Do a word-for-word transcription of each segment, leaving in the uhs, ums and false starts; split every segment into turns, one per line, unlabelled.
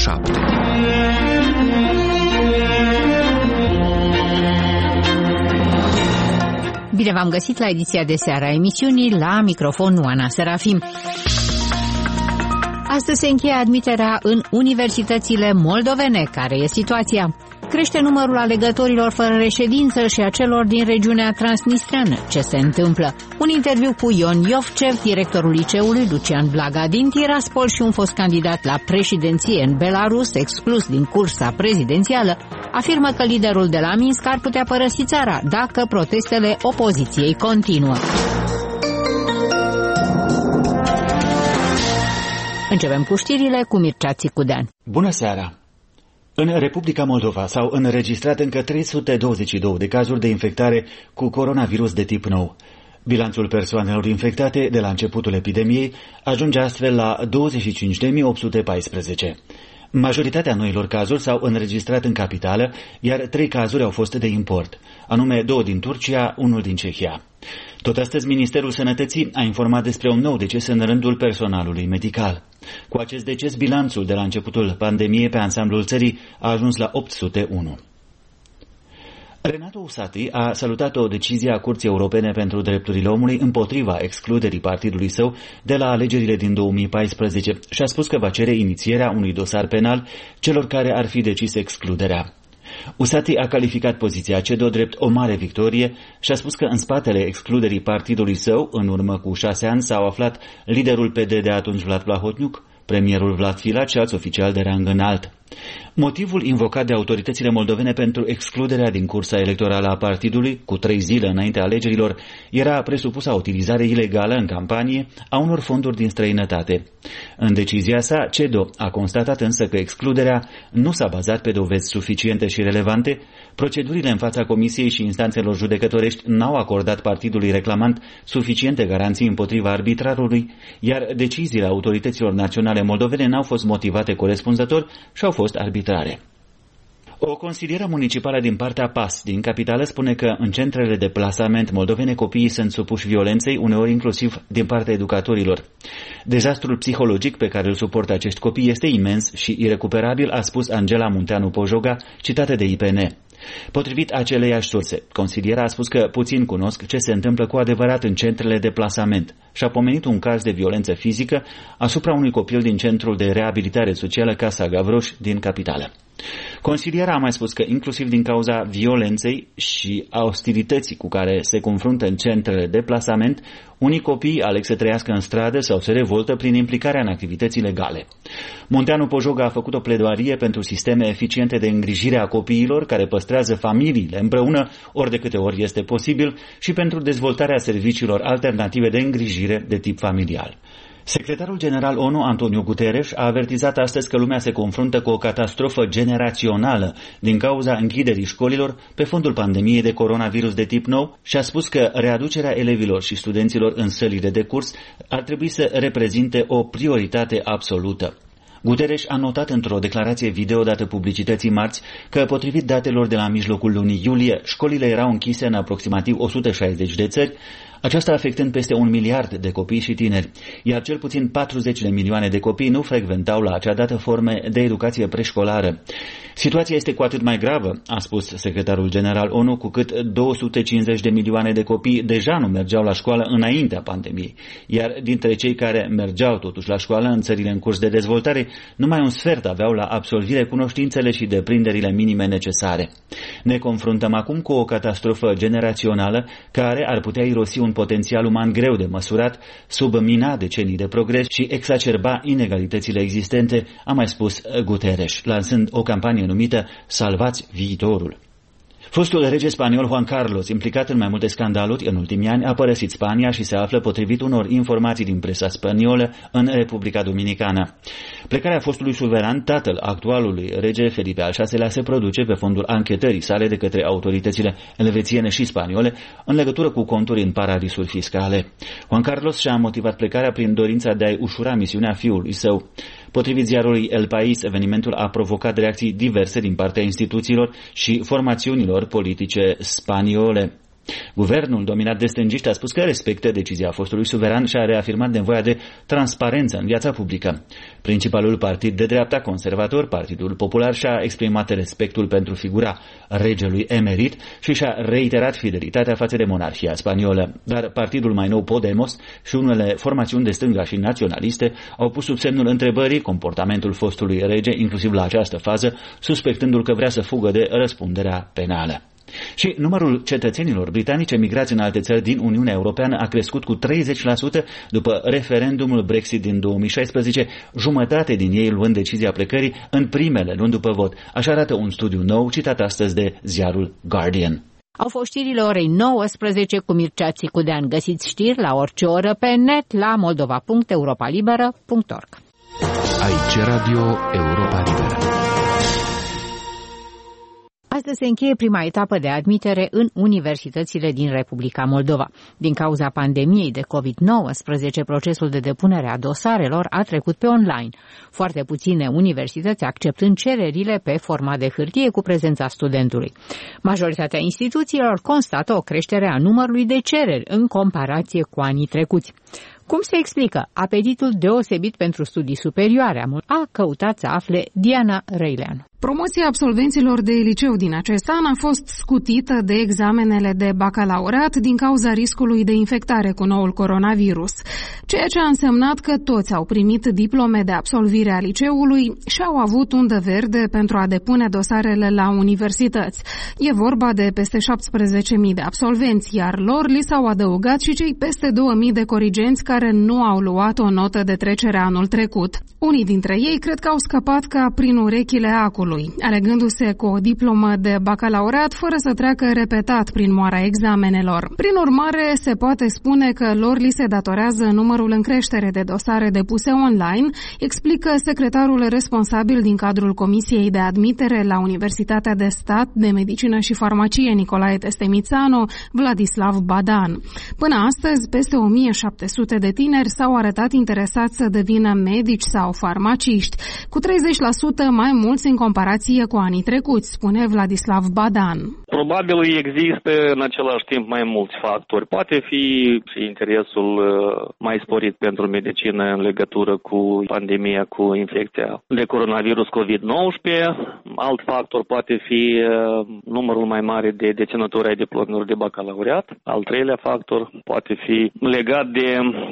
șapte.
Bine v-am găsit la ediția de seară a emisiunii, la microfon Oana Serafim. Astăzi se încheie admiterea în universitățile moldovene. Care e situația? Crește numărul alegătorilor fără reședință și a celor din regiunea transnistreană. Ce se întâmplă? Un interviu cu Ion Iovcev, directorul liceului, Lucian Blaga din Tiraspol și un fost candidat la președinție în Belarus, exclus din cursa prezidențială, afirmă că liderul de la Minsk ar putea părăsi țara dacă protestele opoziției continuă. Începem cu știrile cu Mircea Țicudean.
Bună seara! În Republica Moldova s-au înregistrat încă trei sute douăzeci și două de cazuri de infectare cu coronavirus de tip nou. Bilanțul persoanelor infectate de la începutul epidemiei ajunge astfel la douăzeci și cinci de mii opt sute paisprezece. Majoritatea noilor cazuri s-au înregistrat în capitală, iar trei cazuri au fost de import, anume două din Turcia, unul din Cehia. Tot astăzi, Ministerul Sănătății a informat despre un nou deces în rândul personalului medical. Cu acest deces, bilanțul de la începutul pandemiei pe ansamblul țării a ajuns la opt sute unu. Renato Usati a salutat o decizie a Curții Europene pentru Drepturile Omului împotriva excluderii partidului său de la alegerile din două mii paisprezece și a spus că va cere inițierea unui dosar penal celor care ar fi decis excluderea. Usati a calificat poziția C E D O drept o mare victorie și a spus că în spatele excluderii partidului său, în urmă cu șase ani, s-au aflat liderul P D de atunci Vlad Plahotniuc, premierul Vlad Filat și alți oficiali de rang înalt. Motivul invocat de autoritățile moldovene pentru excluderea din cursa electorală a partidului, cu trei zile înainte alegerilor, era presupusa utilizare ilegală în campanie a unor fonduri din străinătate. În decizia sa, C E D O a constatat însă că excluderea nu s-a bazat pe dovezi suficiente și relevante, procedurile în fața comisiei și instanțelor judecătorești n-au acordat partidului reclamant suficiente garanții împotriva arbitrarului, iar deciziile autorităților naționale moldovene n-au fost motivate corespunzător și au fost arbitrare. O consilieră municipală din partea P A S din capitală spune că în centrele de plasament moldovene copiii sunt supuși violenței, uneori inclusiv din partea educatorilor. Dezastrul psihologic pe care îl suportă acești copii este imens și irecuperabil, a spus Angela Munteanu Pojoga, citată de I P N. Potrivit aceleiași surse, consiliera a spus că puțin cunosc ce se întâmplă cu adevărat în centrele de plasament și a pomenit un caz de violență fizică asupra unui copil din centrul de reabilitare socială Casa Gavroș din capitală. Consiliera a mai spus că inclusiv din cauza violenței și a ostilității cu care se confruntă în centrele de plasament, unii copii aleg să trăiască în stradă sau se revoltă prin implicarea în activități ilegale. Munteanu Pojoga a făcut o pledoarie pentru sisteme eficiente de îngrijire a copiilor care păstrează familiile împreună ori de câte ori este posibil și pentru dezvoltarea serviciilor alternative de îngrijire de tip familial. Secretarul general ONU, Antonio Guterres, a avertizat astăzi că lumea se confruntă cu o catastrofă generațională din cauza închiderii școlilor pe fondul pandemiei de coronavirus de tip nou și a spus că readucerea elevilor și studenților în sălile de curs ar trebui să reprezinte o prioritate absolută. Guterres a notat într-o declarație video dată publicității marți că, potrivit datelor de la mijlocul lunii iulie, școlile erau închise în aproximativ o sută șaizeci de țări, aceasta afectând peste un miliard de copii și tineri, iar cel puțin patruzeci de milioane de copii nu frecventau la acea dată forme de educație preșcolară. Situația este cu atât mai gravă, a spus secretarul general ONU, cu cât două sute cincizeci de milioane de copii deja nu mergeau la școală înaintea pandemiei, iar dintre cei care mergeau totuși la școală în țările în curs de dezvoltare, numai un sfert aveau la absolvire cunoștințele și deprinderile minime necesare. Ne confruntăm acum cu o catastrofă generațională care ar putea irosi un potențial uman greu de măsurat, submina decenii de progres și exacerba inegalitățile existente, a mai spus Guterres, lansând o campanie numită Salvați viitorul. Fostul rege spaniol Juan Carlos, implicat în mai multe scandaluri în ultimii ani, a părăsit Spania și se află, potrivit unor informații din presa spaniolă, în Republica Dominicană. Plecarea fostului suveran, tatăl actualului rege Felipe al șaselea, se produce pe fondul anchetării sale de către autoritățile elvețiene și spaniole în legătură cu conturi în paradisuri fiscale. Juan Carlos și-a motivat plecarea prin dorința de a-i ușura misiunea fiului său. Potrivit ziarului El País, evenimentul a provocat reacții diverse din partea instituțiilor și formațiunilor politice spaniole. Guvernul, dominat de stângiști, a spus că respectă decizia fostului suveran și a reafirmat nevoia de transparență în viața publică. Principalul partid de dreapta conservator, Partidul Popular, și-a exprimat respectul pentru figura regelui emerit și și-a reiterat fidelitatea față de monarhia spaniolă. Dar partidul mai nou Podemos și unele formațiuni de stânga și naționaliste au pus sub semnul întrebării comportamentul fostului rege, inclusiv la această fază, suspectându-l că vrea să fugă de răspunderea penală. Și numărul cetățenilor britanici emigrați în alte țări din Uniunea Europeană a crescut cu treizeci la sută după referendumul Brexit din două mii șaisprezece, jumătate din ei luând decizia plecării în primele luni după vot. Așa arată un studiu nou citat astăzi de ziarul Guardian.
Au fost știrile orei nouăsprezece cu Mircea Țicudean. Găsiți știri la orice oră pe net la moldova punct europa liberă punct org.
Aici Radio Europa Liberă.
Astăzi se încheie prima etapă de admitere în universitățile din Republica Moldova. Din cauza pandemiei de covid nouăsprezece, procesul de depunere a dosarelor a trecut pe online. Foarte puține universități acceptând cererile pe format de hârtie cu prezența studentului. Majoritatea instituțiilor constată o creștere a numărului de cereri în comparație cu anii trecuți. Cum se explică apetitul deosebit pentru studii superioare? A căutat să afle Diana Răileanu.
Promoția absolvenților de liceu din acest an a fost scutită de examenele de bacalaureat din cauza riscului de infectare cu noul coronavirus, ceea ce a însemnat că toți au primit diplome de absolvire a liceului și au avut undă verde pentru a depune dosarele la universități. E vorba de peste șaptesprezece mii de absolvenți, iar lor li s-au adăugat și cei peste două mii de corigenți care nu au luat o notă de trecere anul trecut. Unii dintre ei cred că au scăpat ca prin urechile acului, alegându-se cu o diplomă de bacalaureat fără să treacă repetat prin moara examenelor. Prin urmare, se poate spune că lor li se datorează numărul în creștere de dosare depuse online, explică secretarul responsabil din cadrul Comisiei de Admitere la Universitatea de Stat de Medicină și Farmacie Nicolae Testemițanu, Vladislav Badan. Până astăzi, peste o mie șapte sute de tineri s-au arătat interesați să devină medici sau farmaciști, cu treizeci la sută mai mulți în comparație cu anii trecuți, spune Vladislav Badan.
Probabil există în același timp mai mulți factori. Poate fi și interesul mai sporit pentru medicină în legătură cu pandemia, cu infecția de coronavirus covid nouăsprezece. Alt factor poate fi numărul mai mare de deținători ai diplomelor de bacalaureat. Al treilea factor poate fi legat de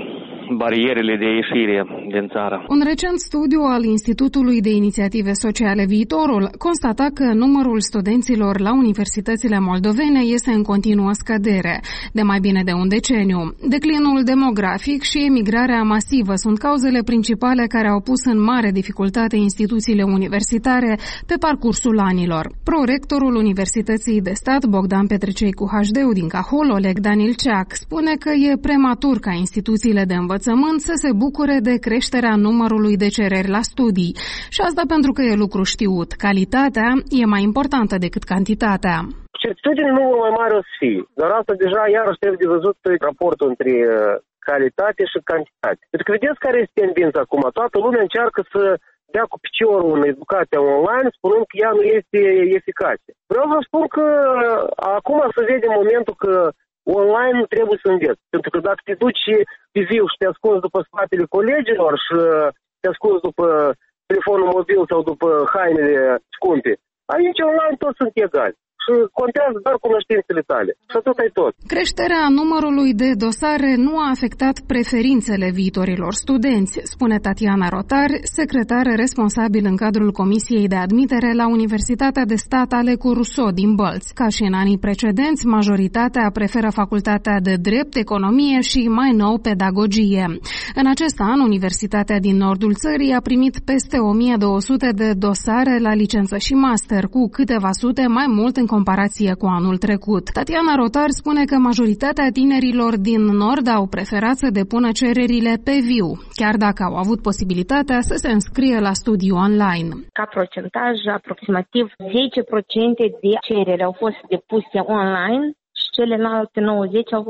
barierele de ieșire din țară.
Un recent studiu al Institutului de Inițiative Sociale Viitorul constata că numărul studenților la universitățile moldovene este în continuă scădere, de mai bine de un deceniu. Declinul demografic și emigrarea masivă sunt cauzele principale care au pus în mare dificultate instituțiile universitare pe parcursul anilor. Prorectorul Universității de Stat Bogdan Petrecei cu H D-ul din Cahul, Oleg Danilceac, spune că e prematur ca instituțiile de învățământ să se bucure de creșterea numărului de cereri la studii. Și asta pentru că e lucru știut. Calitatea e mai importantă decât cantitatea.
Certitudine numărul mai mare o să fie, dar asta deja iarăși trebuie de văzut raportul între calitate și cantitate. Pentru că vedeți care este tendința acum. Toată lumea încearcă să dea cu piciorul în educația online, spunând că ea nu este eficace. Vreau să spun că acum se vede momentul că online nu trebuie să înveți. Pentru că dacă te duci pe viu și te ascunzi după spatele colegilor și te ascunzi după telefonul mobil sau după hainele scumpe, aici online toți sunt egali. Și contează doar cunoștințele tale. Și atât ai tot.
Creșterea numărului de dosare nu a afectat preferințele viitorilor studenți, spune Tatiana Rotar, secretară responsabil în cadrul Comisiei de Admitere la Universitatea de Stat Alecu Rousseau din Bălți. Ca și în anii precedenți, majoritatea preferă facultatea de drept, economie și, mai nou, pedagogie. În acest an, Universitatea din nordul țării a primit peste o mie două sute de dosare la licență și master, cu câteva sute mai mult în comparație cu anul trecut. Tatiana Rotar spune că majoritatea tinerilor din Nord au preferat să depună cererile pe viu, chiar dacă au avut posibilitatea să se înscrie la studiu online.
Ca procentaj, aproximativ zece la sută de cereri au fost depuse online și celelalte nouăzeci au fost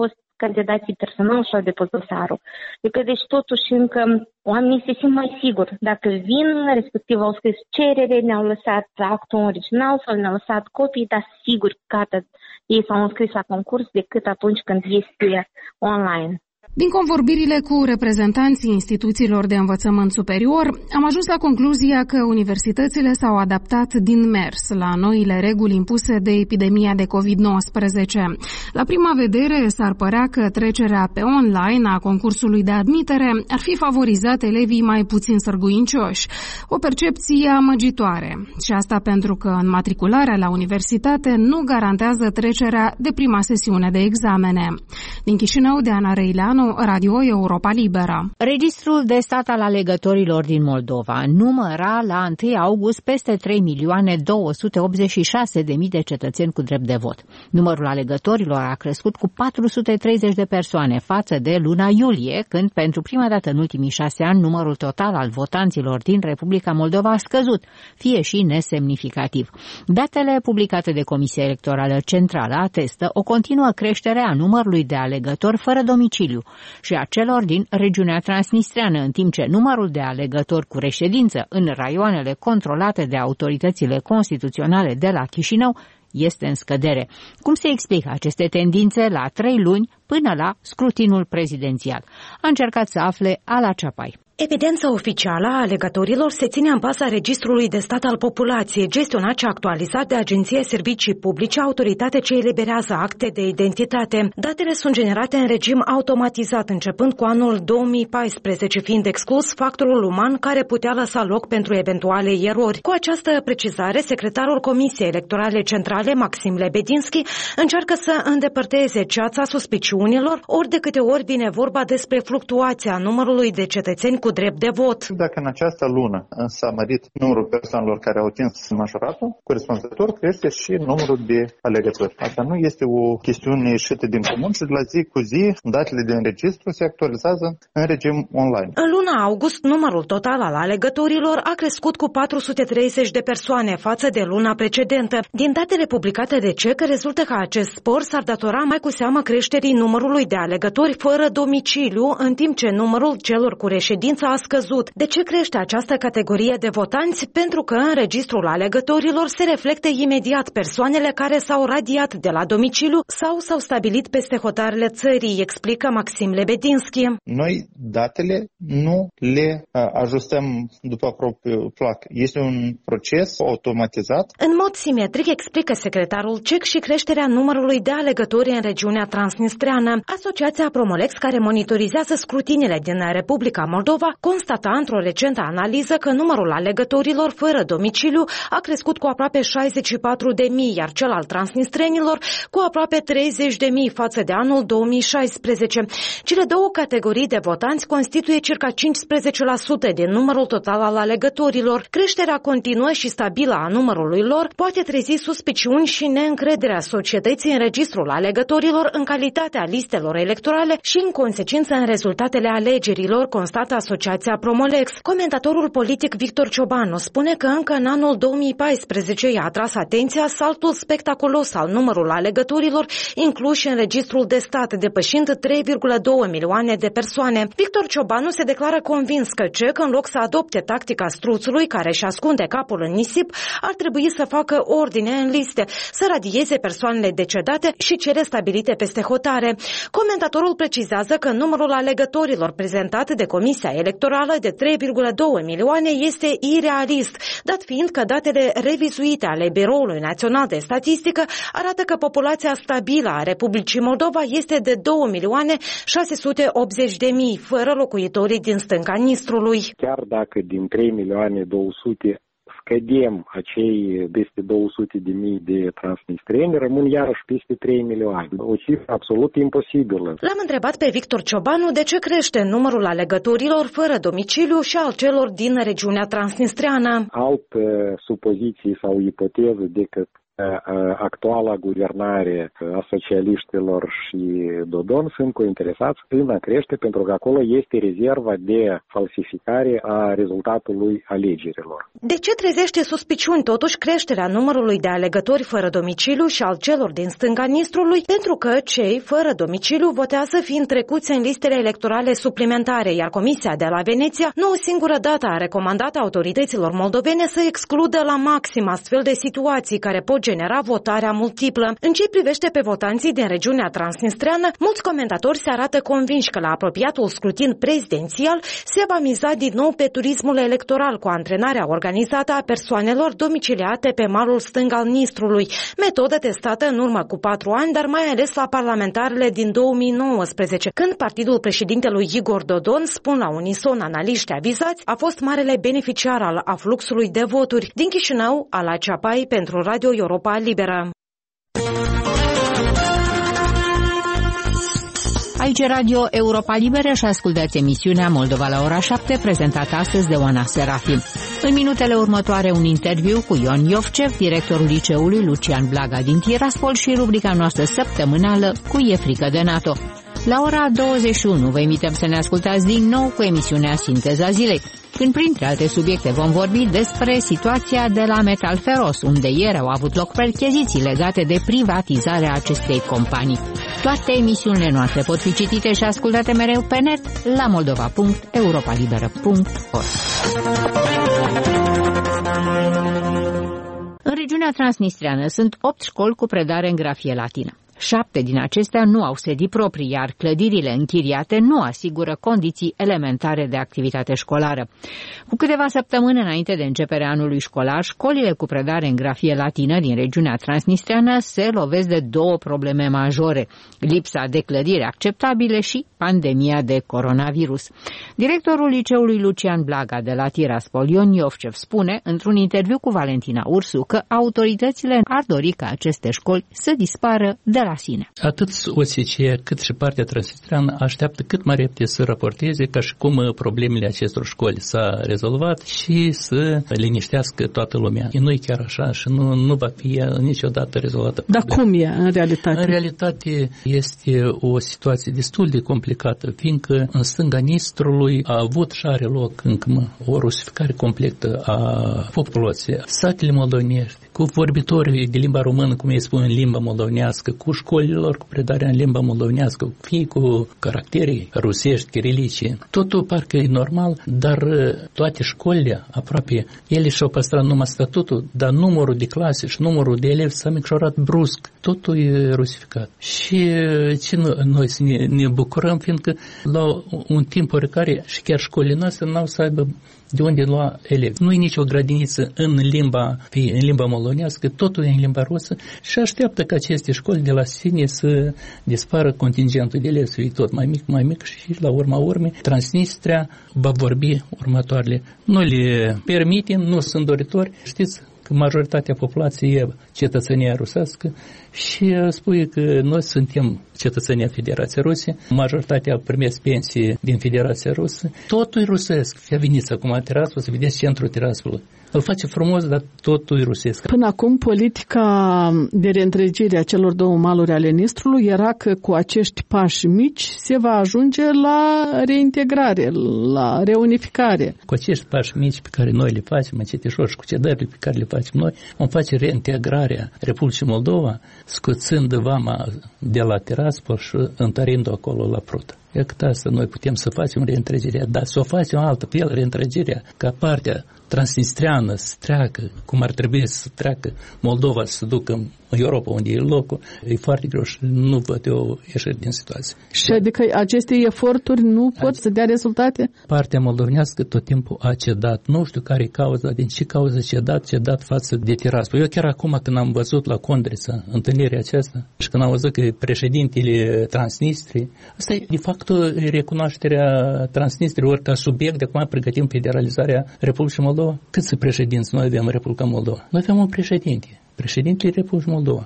candidații personal și-au depus dosarul. Adică, deci, totuși, încă oamenii se simt mai siguri. Dacă vin, respectiv au scris cerere, ne-au lăsat actul original sau ne-au lăsat copii, dar sigur, gata, ei s-au înscris la concurs decât atunci când este online.
Din convorbirile cu reprezentanții instituțiilor de învățământ superior, am ajuns la concluzia că universitățile s-au adaptat din mers la noile reguli impuse de epidemia de covid nouăsprezece. La prima vedere, s-ar părea că trecerea pe online a concursului de admitere ar fi favorizat elevii mai puțin sârguincioși, o percepție amăgitoare. Și asta pentru că înmatricularea la universitate nu garantează trecerea de prima sesiune de examene. Din Chișinău, Diana Reileanu, Radio Europa Liberă.
Registrul de stat al alegătorilor din Moldova număra la întâi august peste trei milioane două sute optzeci și șase de mii de cetățeni cu drept de vot. Numărul alegătorilor a crescut cu patru sute treizeci de persoane față de luna iulie, când pentru prima dată în ultimii șase ani numărul total al votanților din Republica Moldova a scăzut, fie și nesemnificativ. Datele publicate de Comisia Electorală Centrală atestă o continuă creștere a numărului de alegători fără domiciliu și a celor din regiunea transnistreană, în timp ce numărul de alegători cu reședință în raioanele controlate de autoritățile constituționale de la Chișinău este în scădere. Cum se explică aceste tendințe la trei luni până la scrutinul prezidențial? A încercat să afle Ala Ceapai.
Evidența oficială a alegătorilor se ține în baza Registrului de Stat al Populației, gestionat și actualizat de Agenția Servicii Publice, autoritate ce eliberează acte de identitate. Datele sunt generate în regim automatizat, începând cu anul două mii paisprezece, fiind exclus factorul uman care putea lăsa loc pentru eventuale erori. Cu această precizare, secretarul Comisiei Electorale Centrale, Maxim Lebedinski, încearcă să îndepărteze ceața suspiciunilor, ori de câte ori vine vorba despre fluctuația numărului de cetățeni cu drept de vot.
Dacă în această lună s-a mărit numărul persoanelor care au atins majoratul, corespunzător crește și numărul de alegători. Asta nu este o chestiune ieșită din comun și de la zi cu zi datele din registru se actualizează în regim online.
În luna august, numărul total al alegătorilor a crescut cu patru sute treizeci de persoane față de luna precedentă. Din datele publicate de C E C rezultă că acest spor s-ar datora mai cu seamă creșterii numărului de alegători fără domiciliu, în timp ce numărul celor cu reședință a scăzut. De ce crește această categorie de votanți? Pentru că în registrul alegătorilor se reflectă imediat persoanele care s-au radiat de la domiciliu sau s-au stabilit peste hotarele țării, explică Maxim Lebedinski.
Noi datele nu le ajustăm după propriul plac. Este un proces automatizat.
În mod simetric, explică secretarul C E C, și creșterea numărului de alegători în regiunea transnistreană. Asociația Promolex, care monitorizează scrutinile din Republica Moldova, constata într-o recentă analiză că numărul alegătorilor fără domiciliu a crescut cu aproape șaizeci și patru de mii, iar cel al transnistrenilor cu aproape treizeci de mii față de anul două mii șaisprezece. Cele două categorii de votanți constituie circa cincisprezece la sută din numărul total al alegătorilor. Creșterea continuă și stabilă a numărului lor poate trezi suspiciuni și neîncrederea societății în registrul alegătorilor, în calitatea listelor electorale și în consecință în rezultatele alegerilor, constată Asociația Promolex. Comentatorul politic Victor Ciobanu spune că încă în anul două mii paisprezece i-a atras atenția saltul spectaculos al numărul alegătorilor incluși în registrul de stat, depășind trei virgulă doi milioane de persoane. Victor Ciobanu se declară convins că C E C, în loc să adopte tactica struțului care își ascunde capul în nisip, ar trebui să facă ordine în liste, să radieze persoanele decedate și cele stabilite peste hotare. Comentatorul precizează că numărul alegătorilor prezentat de Comisia Electorală de trei virgulă doi milioane este irealist, dat fiind că datele revizuite ale Biroului Național de Statistică arată că populația stabilă a Republicii Moldova este de două milioane șase sute optzeci de mii, fără locuitorii din stânca Nistrului.
Chiar dacă din trei milioane două sute scădem acei peste două sute de mii de transnistreni, rămân iarăși peste trei milioane. O cifră absolut imposibilă.
L-am întrebat pe Victor Ciobanu de ce crește numărul alegătorilor fără domiciliu și al celor din regiunea transnistreană.
Altă supoziție sau ipoteză decât actuala guvernare a socialiștilor și Dodon sunt cointeresați în a crește, pentru că acolo este rezerva de falsificare a rezultatului alegerilor.
De ce trezește suspiciuni totuși creșterea numărului de alegători fără domiciliu și al celor din stânga Nistrului? Pentru că cei fără domiciliu votează fiind trecuți în listele electorale suplimentare, iar Comisia de la Veneția nu o singură dată a recomandat autorităților moldovene să excludă la maxim astfel de situații care pot genera votarea multiplă. În ce privește pe votanții din regiunea transnistreană, mulți comentatori se arată convinși că la apropiatul scrutin prezidențial se va miza din nou pe turismul electoral cu antrenarea organizată a persoanelor domiciliate pe malul stâng al Nistrului, metodă testată în urmă cu patru ani, dar mai ales la parlamentarele din două mii nouăsprezece, când partidul președintelui Igor Dodon, spun la unison analiști avizați, a fost marele beneficiar al afluxului de voturi. Din Chișinău, Ala Ceapai pentru Radio Europa Liberă.
Aici Radio Europa Liberă și ascultați emisiunea Moldova la ora șapte, prezentată astăzi de Oana Serafim. În minutele următoare un interviu cu Ion Iovcev, directorul liceului Lucian Blaga din Tiraspol și rubrica noastră săptămânală Cu e frică de NATO. La ora douăzeci și unu vă invităm să ne ascultați din nou cu emisiunea Sinteza Zilei, când printre alte subiecte vom vorbi despre situația de la Metal Feros, unde ieri au avut loc percheziții legate de privatizarea acestei companii. Toate emisiunile noastre pot fi citite și ascultate mereu pe net la moldova punct europa liberă punct org. În regiunea transnistreană sunt opt școli cu predare în grafie latină. Șapte din acestea nu au sedii proprii, iar clădirile închiriate nu asigură condiții elementare de activitate școlară. Cu câteva săptămâni înainte de începerea anului școlar, școlile cu predare în grafie latină din regiunea transnistreană se lovesc de două probleme majore: lipsa de clădiri acceptabile și pandemia de coronavirus. Directorul liceului Lucian Blaga de la Tiraspol, Ion Iovcev, spune într-un interviu cu Valentina Ursu că autoritățile ar dori ca aceste școli să dispară de la sine.
Atât O S C E cât și partea transnistreană așteaptă cât mai repede să raporteze ca și cum problemele acestor școli s-a rezolvat și să liniștească toată lumea. Nu e chiar așa și nu, nu va fi niciodată rezolvată.
Dar cum e în realitate?
În realitate este o situație destul de complicată, fiindcă în stânga Nistrului a avut și are loc încă o rusificare completă a populației. Satele moldovenești, cu vorbitorii de limba română, cum ei spun, în limba moldovenească, cu școlilor cu predarea în limba moldovenească, fie cu caractere rusești, chirilice. Totul parcă e normal, dar toate școlile, aproape, ele și-au păstrat numai statutul, dar numărul de clase și numărul de elevi s-a micșorat brusc. Totul e rusificat. Și ce noi să ne, ne bucurăm, fiindcă la un timp oricare și chiar școlile noastre n-au să aibă de unde lua elevi. Nu e nicio grădiniță în limba, în limba moldovenească, totul e în limba rusă și așteaptă ca aceste școli de la sine să dispară contingentul de elevi, să fie tot mai mic, mai mic și la urma urmei Transnistria va vorbi următoarele. Nu le permitem, nu sunt doritori. Știți că majoritatea populației e cetățenia rusească și spune că noi suntem cetățenia Federației Ruse, majoritatea primesc pensii din Federația Rusă. Totul e rusesc. Fie veniți acum în Tiraspol să vedeți centrul Tiraspolului. Îl face frumos, dar totul e rusesc.
Până acum, politica de reîntregire a celor două maluri ale Nistrului era că cu acești pași mici se va ajunge la reintegrare, la reunificare.
Cu acești pași mici pe care noi le facem, încetișor, și cu cedările pe care le facem noi, vom face reintegrarea Republicii Moldova, scoțând vama de la Tiraspol și întărind-o acolo la Prută. E cât asta noi putem să facem reîntregirea, dar să o facem altă fel, reîntregirea, ca partea transnistreană să treacă, cum ar trebui să treacă Moldova, să ducă în Europa, unde e locul, e foarte greu și nu văd eu ieșiri din situație. Și
adică aceste eforturi nu pot să dea rezultate?
Partea moldovenească tot timpul a cedat. Nu știu care e cauza, din ce cauză cedat, cedat față de Tiraspol. Eu chiar acum când am văzut la Condrița întâlnirea aceasta și când am văzut că președintele Transnistriei, asta e de fapt recunoașterea Transnistriei, ori ca subiect de acum pregătim federalizarea Republicii Moldova. Câți președinți noi avem în Republica Moldova? Noi avem un președinte. Președintele Republicii Moldova.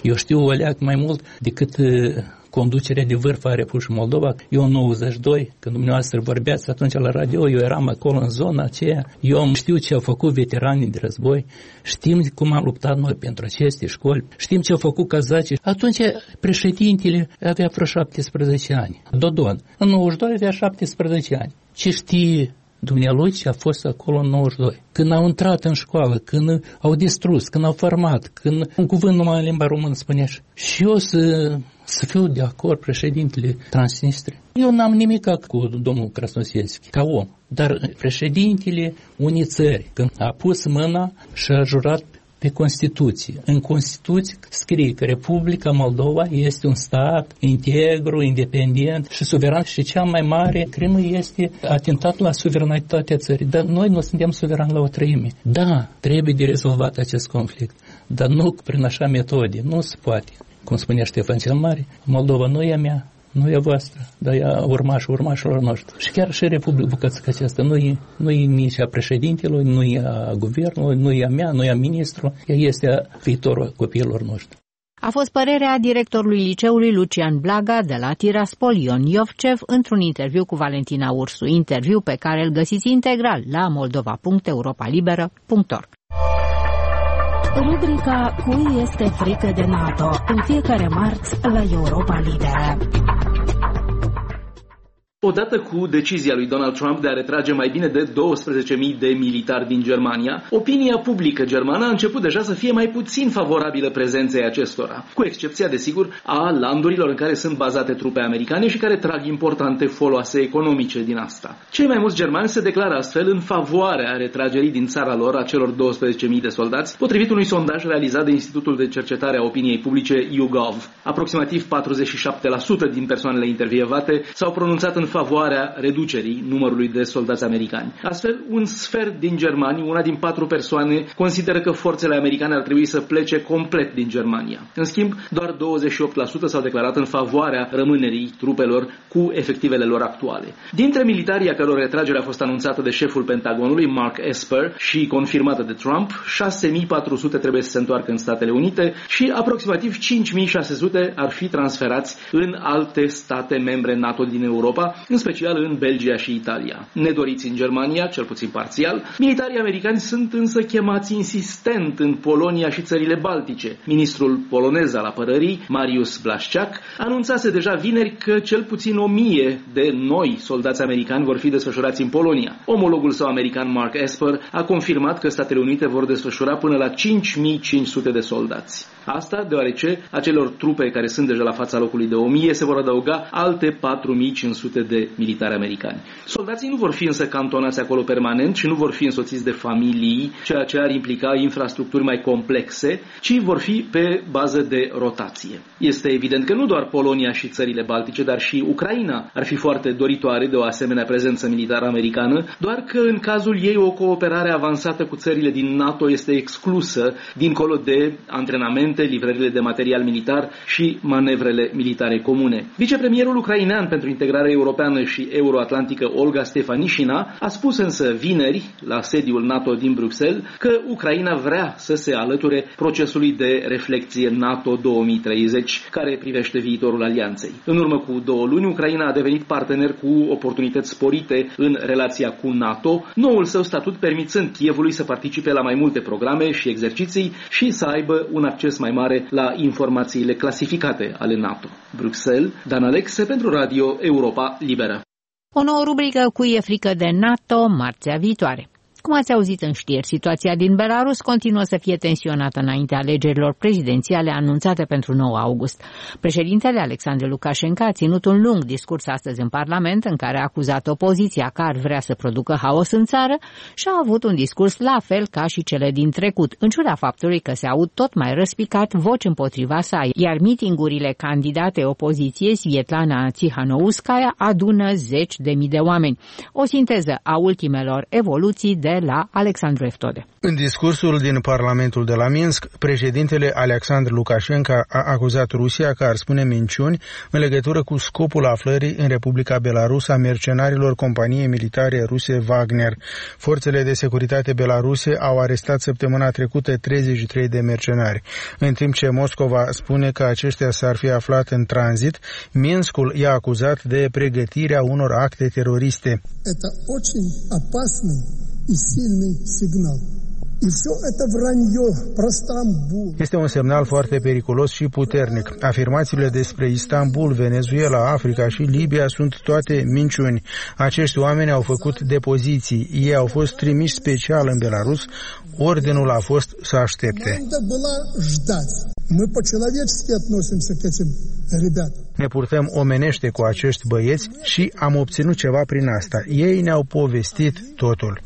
Eu știu o leac mai mult decât conducerea de vârf a Republicii Moldova. Eu în nouăzeci și doi, când dumneavoastră vorbeați atunci la radio, eu eram acolo în zona aceea. Eu știu ce au făcut veteranii de război, știm cum am luptat noi pentru aceste școli, știm ce au făcut cazacii. Atunci președintele avea vreo șaptesprezece ani, Dodon. În nouăzeci și doi avea șaptesprezece ani. Ce știe dumnealui ce a fost acolo în nouăzeci și doi? Când au intrat în școală, când au distrus, când au format, când un cuvânt numai în limba română spunea. Și eu să, să fiu de acord președintele Transnistria. Eu n-am nimic cu domnul Krasnoselski, ca om. Dar președintele unei țări, când a pus mâna și a jurat pe Constituție. În Constituție scrie că Republica Moldova este un stat integru, independent și suveran și cea mai mare crimă este atentat la suveranitatea țării. Dar noi nu suntem suverani la o treime. Da, trebuie de rezolvat acest conflict, dar nu prin așa metode. Nu se poate. Cum spunea Ștefan cel Mare, Moldova nu e a mea, nu e a voastră, dar e a urmașul urmașilor noștri. Și chiar și Republica bucățică aceasta nu e, nu e nici a președintelui, nu e a guvernului, nu e a mea, nu e a ministru, ea este a viitorul copiilor noștri.
A fost părerea directorului liceului Lucian Blaga de la Tiraspol, Ion Iovcev, într-un interviu cu Valentina Ursu, interviu pe care îl găsiți integral la moldova punct europa liberă punct org.
Rubrica Cui este frică de NATO, în fiecare marți la Europa Liberă.
Odată cu decizia lui Donald Trump de a retrage mai bine de douăsprezece mii de militari din Germania, opinia publică germană a început deja să fie mai puțin favorabilă prezenței acestora, cu excepția, desigur, a landurilor în care sunt bazate trupe americane și care trag importante foloase economice din asta. Cei mai mulți germani se declară astfel în favoarea retragerii din țara lor a celor douăsprezece mii de soldați, potrivit unui sondaj realizat de Institutul de Cercetare a Opiniei Publice YouGov. Aproximativ patruzeci și șapte la sută din persoanele intervievate s-au pronunțat în favoarea reducerii numărului de soldați americani. Astfel, un sfert din germani, una din patru persoane, consideră că forțele americane ar trebui să plece complet din Germania. În schimb, doar douăzeci și opt la sută s-au declarat în favoarea rămânerii trupelor cu efectivele lor actuale. Dintre militarii a căror retragere a fost anunțată de șeful Pentagonului, Mark Esper, și confirmată de Trump, șase mii patru sute trebuie să se întoarcă în Statele Unite și aproximativ cinci mii șase sute ar fi transferați în alte state membre NATO din Europa, în special în Belgia și Italia. Nedoriți în Germania, cel puțin parțial, militarii americani sunt însă chemați insistent în Polonia și țările Baltice. Ministrul polonez al apărării, Mariusz Blaszczak, anunțase deja vineri că cel puțin o mie de noi soldați americani vor fi desfășurați în Polonia. Omologul său american, Mark Esper, a confirmat că Statele Unite vor desfășura până la cinci mii cinci sute de soldați. Asta deoarece acelor trupe care sunt deja la fața locului de o mie se vor adăuga alte patru mii cinci sute de militari americani. Soldații nu vor fi însă cantonați acolo permanent și nu vor fi însoțiți de familii, ceea ce ar implica infrastructuri mai complexe, ci vor fi pe bază de rotație. Este evident că nu doar Polonia și țările Baltice, dar și Ucraina ar fi foarte doritoare de o asemenea prezență militară americană, doar că în cazul ei o cooperare avansată cu țările din NATO este exclusă, dincolo de antrenamente, livrările de material militar și manevrele militare comune. Vicepremierul ucrainean pentru integrare europeană și euroatlantică, Olga Stefanishina, a spus însă vineri, la sediul NATO din Bruxelles, că Ucraina vrea să se alăture procesului de reflecție NATO două mii treizeci, care privește viitorul alianței. În urmă cu două luni, Ucraina a devenit partener cu oportunități sporite în relația cu NATO, noul său statut permițând Kievului să participe la mai multe programe și exerciții și să aibă un acces mai mare la informațiile clasificate ale NATO. Bruxelles, Dan Alexe pentru Radio Europa Liberă.
O nouă rubrică Cui e frică de NATO, marțea viitoare. Cum ați auzit în știri, situația din Belarus continuă să fie tensionată înaintea alegerilor prezidențiale anunțate pentru nouă august. Președintele Alexandru Lukashenko a ținut un lung discurs astăzi în Parlament în care a acuzat opoziția că ar vrea să producă haos în țară și a avut un discurs la fel ca și cele din trecut, în ciuda faptului că se aud tot mai răspicat voci împotriva sa, iar mitingurile candidate opoziției Svetlana Tihanousskaya adună zeci de mii de oameni. O sinteză a ultimelor evoluții de de la Alexandru Eftode.
În discursul din Parlamentul de la Minsk, președintele Alexandru Lukashenko a acuzat Rusia că ar spune minciuni în legătură cu scopul aflării în Republica Belarus a mercenarilor companiei militare ruse Wagner. Forțele de securitate belaruse au arestat săptămâna trecută treizeci și trei de mercenari. În timp ce Moscova spune că aceștia s-ar fi aflat în tranzit, Minskul i-a acuzat de pregătirea unor acte teroriste.
Это очень опасный и сильный сигнал.
Este un semnal foarte periculos și puternic. Afirmațiile despre Istanbul, Venezuela, Africa și Libia sunt toate minciuni. Acești oameni au făcut depoziții. Ei au fost trimiși special în Belarus. Ordinul a fost să aștepte. Ne purtăm omenește cu acești băieți și am obținut ceva prin asta. Ei ne-au povestit totul.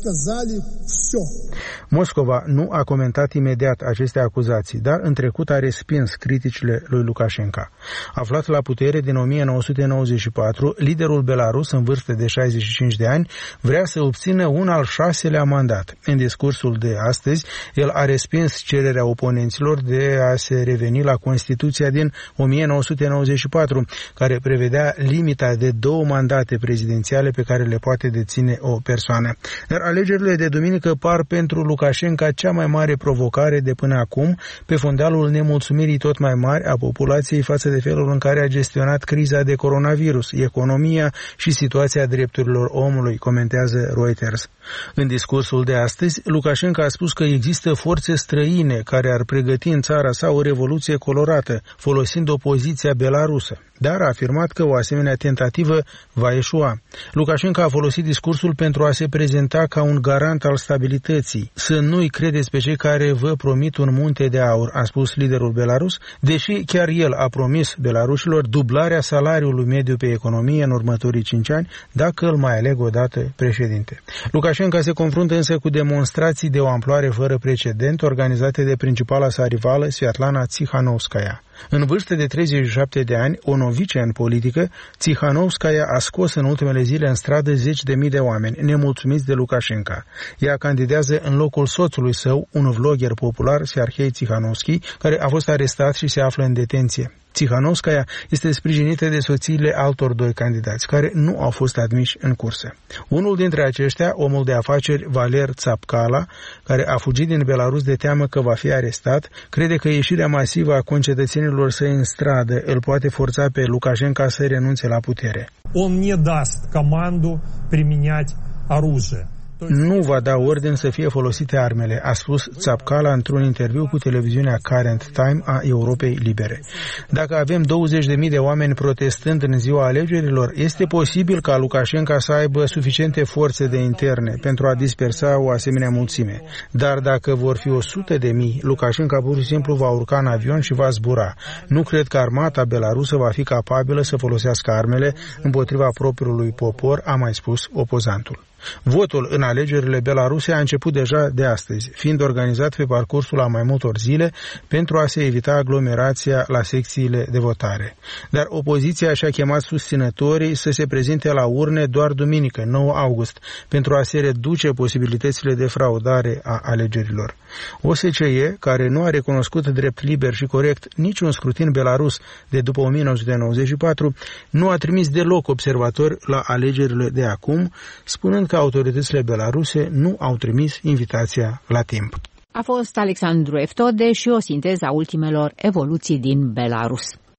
Moscova nu a comentat imediat aceste acuzații, dar în trecut a respins criticile lui Lukashenko. Aflat la putere din o mie nouă sute nouăzeci și patru, liderul Belarus, în vârstă de șaizeci și cinci de ani, vrea să obțină un al șaselea mandat. În discursul de astăzi, el a respins cererea oponenților de a se reveni la Constituția din o mie nouă sute nouăzeci și patru, care prevedea limita de două mandate prezidențiale pe care le poate deține o persoană. Dar alegerile de duminică par pentru Lukashenko cea mai mare provocare de până acum, pe fundalul nemulțumirii tot mai mari a populației față de felul în care a gestionat criza de coronavirus, economia și situația drepturilor omului, comentează Reuters. În discursul de astăzi, Lukashenko a spus că există forțe străine care ar pregăti în țara sa o revoluție colorată, folosind opoziția belarusă, dar a afirmat că o asemenea tentativă va eșua. Lukashenko a folosit discursul pentru a se prezenta ca un garant al stabilității. Să nu-i credeți pe cei care vă promit un munte de aur, a spus liderul Belarus, deși chiar el a promis belarușilor dublarea salariului mediu pe economie în următorii cinci ani, dacă îl mai aleg odată președinte. Lukashenko se confruntă însă cu demonstrații de o amploare fără precedent organizate de principala sa rivală, Svetlana Tsikhanovskaya. În vârstă de treizeci și șapte de ani, o novice în politică, Tsikhanovskaya a scos în ultimele zile în stradă zeci de mii de oameni nemulțumiți de Lukashenko. Ea candidează în locul soțului său, un vlogger popular, Serhei Tsikhanovski, care a fost arestat și se află în detenție. Tsikhanovskaya este sprijinită de soțiile altor doi candidați, care nu au fost admiși în cursă. Unul dintre aceștia, omul de afaceri Valer Tsapkala, care a fugit din Belarus de teamă că va fi arestat, crede că ieșirea masivă a concetățenilor săi în stradă îl poate forța pe Lukashenko să renunțe la putere.
Он не даст команду применять оружие.
Nu va da ordin să fie folosite armele, a spus Tsapkala într-un interviu cu televiziunea Current Time a Europei Libere. Dacă avem douăzeci de mii de oameni protestând în ziua alegerilor, este posibil ca Lukashenko să aibă suficiente forțe de interne pentru a dispersa o asemenea mulțime. Dar dacă vor fi o sută de mii, Lukashenko pur și simplu va urca în avion și va zbura. Nu cred că armata belarusă va fi capabilă să folosească armele împotriva propriului popor, a mai spus opozantul. Votul în alegerile belaruse a început deja de astăzi, fiind organizat pe parcursul a mai multor zile pentru a se evita aglomerația la secțiile de votare. Dar opoziția și-a chemat susținătorii să se prezinte la urne doar duminică, nouă august, pentru a se reduce posibilitățile de fraudare a alegerilor. O S C E, care nu a recunoscut drept liber și corect niciun scrutin belarus de după o mie nouă sute nouăzeci și patru, nu a trimis deloc observatori la alegerile de acum, spunând că autoritățile belaruse nu au trimis invitația la timp.
A fost Alexandru Eftode și o sinteză a ultimelor evoluții din Belarus.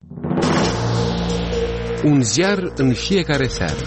Un ziar în fiecare seară.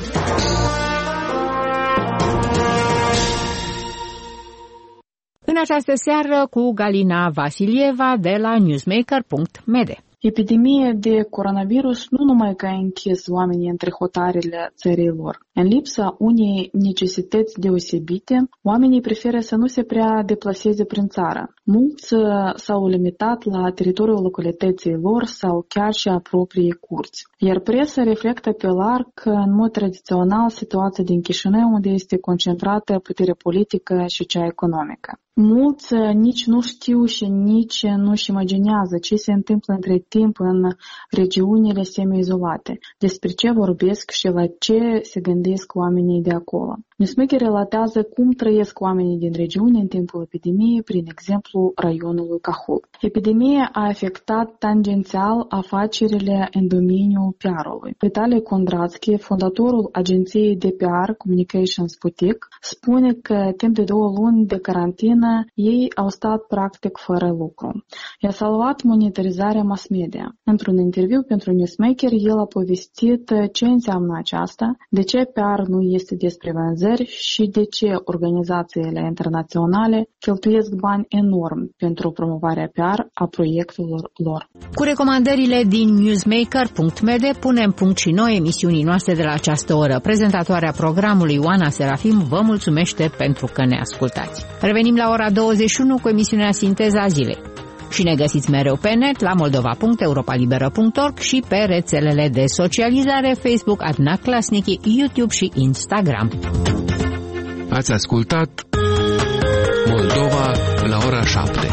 În această seară cu Galina Vasilieva de la newsmaker punct m d.
Epidemia de coronavirus nu numai că a închis oamenii între hotarele țării lor. În lipsa unei necesități deosebite, oamenii preferă să nu se prea deplaseze prin țară. Mulți s-au limitat la teritoriul localității lor sau chiar și a propriei curți. Iar presa reflectă pe larg, în mod tradițional, situația din Chișinău, unde este concentrată puterea politică și cea economică. Mulți nici nu știu și nici nu-și imaginează ce se întâmplă între timp în regiunile semi-izolate, despre ce vorbesc și la ce se gândesc oamenii de acolo. Newsmaker relatează cum trăiesc oamenii din regiune în timpul epidemiei, prin exemplu raionului Cahul. Epidemia a afectat tangențial afacerile în domeniul P R-ului. Vitaly Kondratski, fondatorul agenției de P R Communications Boutique, spune că timp de două luni de carantină ei au stat practic fără lucru. I-a salvat monitorizarea mass media. Într-un interviu pentru Newsmaker, el a povestit ce înseamnă aceasta, de ce P R nu este despre vânzări și de ce organizațiile internaționale cheltuiesc bani enormi pentru promovarea P R a proiectelor lor.
Cu recomandările din newsmaker punct m d punem punct și noi emisiunii noastre de la această oră. Prezentatoarea programului Oana Serafim vă mulțumește pentru că ne ascultați. Revenim la ora douăzeci și unu cu emisiunea Sinteza Zilei. Și ne găsiți mereu pe net la moldova punct europa liberă punct org și pe rețelele de socializare Facebook, Adna Klasnici, YouTube și Instagram.
Ați ascultat Moldova la ora șapte.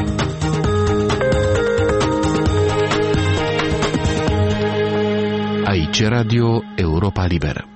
Aici Radio Europa Liberă.